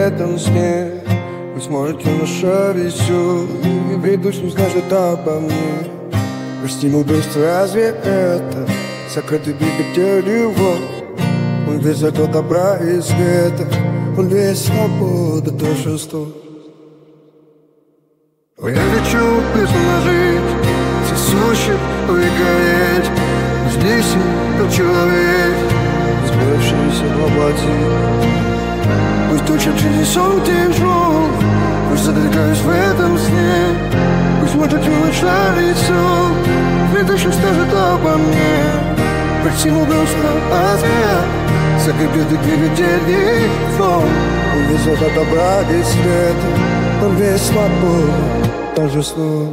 этом сне. Быть может, юноша весёлый, и приду с ним скажет обо мне. Прости, убийство, разве это сокрытый двигатель его? Он весь зато добра и света, он весь свобода, торжество. Я хочу безумно жить, сосущий выгореть. Здесь тот человек, сбившийся в облаке. Пусть туча жизни сон тяжел, пусть задвигаюсь в этом сне. Пусть смотрит юноша лицо, предыдущий скажет обо мне. Прости, убийство, ответ, закрепит и двигатель фон. Он весь зато добра и света, он весь свобода, торжество.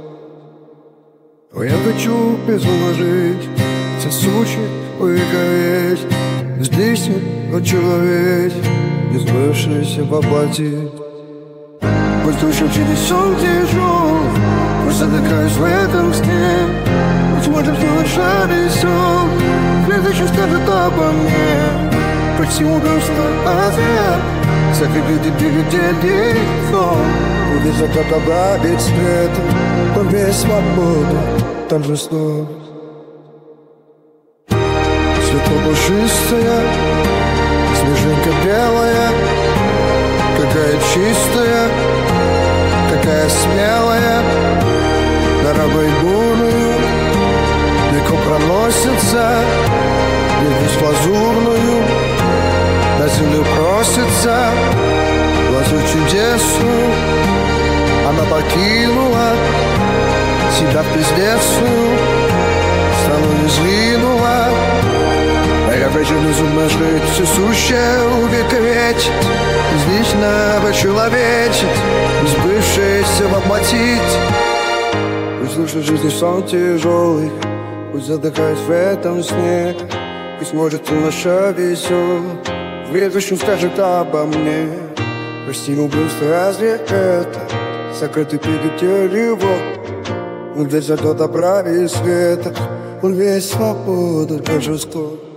Я хочу безумно жить, сосущий выгореть. Здесь тот человек, избавившийся воплотить. Пусть души через сон тяжел, пусть задыхаюсь в этом сне. Пусть смотрит юноша лицо, следующий скажет обо мне. Прости, убийство, ответ, закрепит и двигатель фон. Он весь зато добра и света, он весь свобода, торжество. Светло пушистая, снежинка белая, какая чистая, какая смелая. Дорогой бурную легко проносится, небес лазурную на землю просится. Глазу чудесную она покинула себя в пиздецную, страну не сгинула. А я хочу безумно жить, все сущее увековечить, здесь надо человечить, сбывшееся воплотить. Пусть слушает жизни сон тяжелый, пусть задыхаюсь в этом сне. Пусть может юноша весел, в грядущем скажет обо мне. Прости, убийство, разве это сокрытый двигатель его? Он весь зато добра и света, он весь свобода, торжество.